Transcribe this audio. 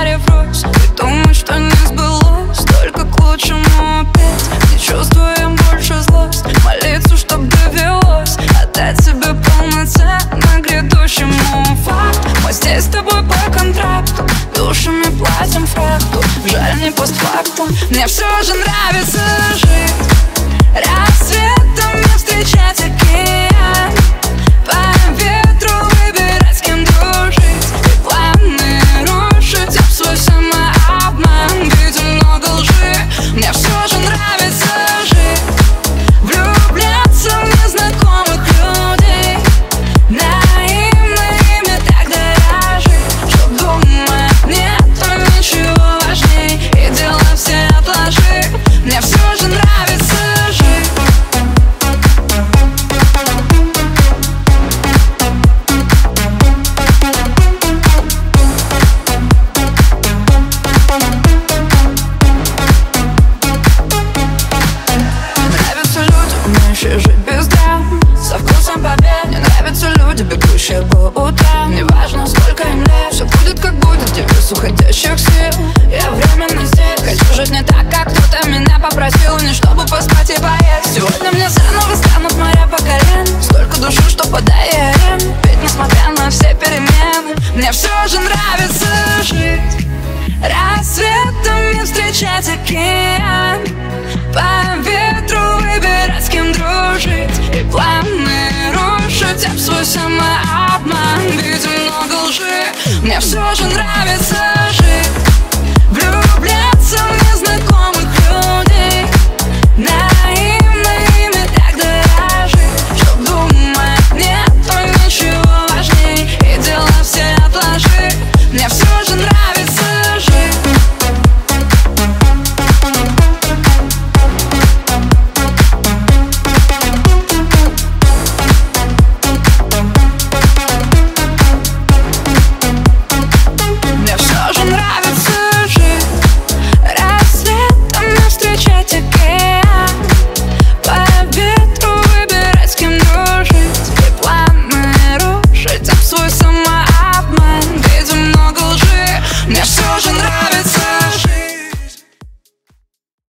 врозь. И думать, что не сбылось, только к лучшему опять. Не чувствуем больше злость, молиться, чтоб довелось отдать себе полноценно грядущему факт. Мы здесь с тобой по контракту, душами платим фракту. Жаль, не постфактум, мне все же нравится жить. Рассветом мне встречать океан, по ветру выбирать, с кем дружить, и планы рушить об свой самообман. Видим много лжи, мне все же нравится жить. Влюбляться в незнакомых людей, наивно ими так дорожить, что думать нету ничего важней, и дела все отложи. Мне все же нравится жить. Нравятся люди, умеющие жить без драм, со вкусом побед. Мне нравятся люди, бегущие по утрам. Неважно, сколько им лет, все будет как будет, девиз уходящих сил. Я временно здесь, хочу жить не так, как кто-то меня попросил. Не чтобы поспать и поесть. Сегодня мне заново станут моря по колено. Столько души, что подай арену. Ведь несмотря на все перемены, мне все же нравится жить. Рассветом мне встречать океан, по ветру выбирать, с кем дружить, и планы рушить об свой самообман. Видим много лжи, мне все же нравится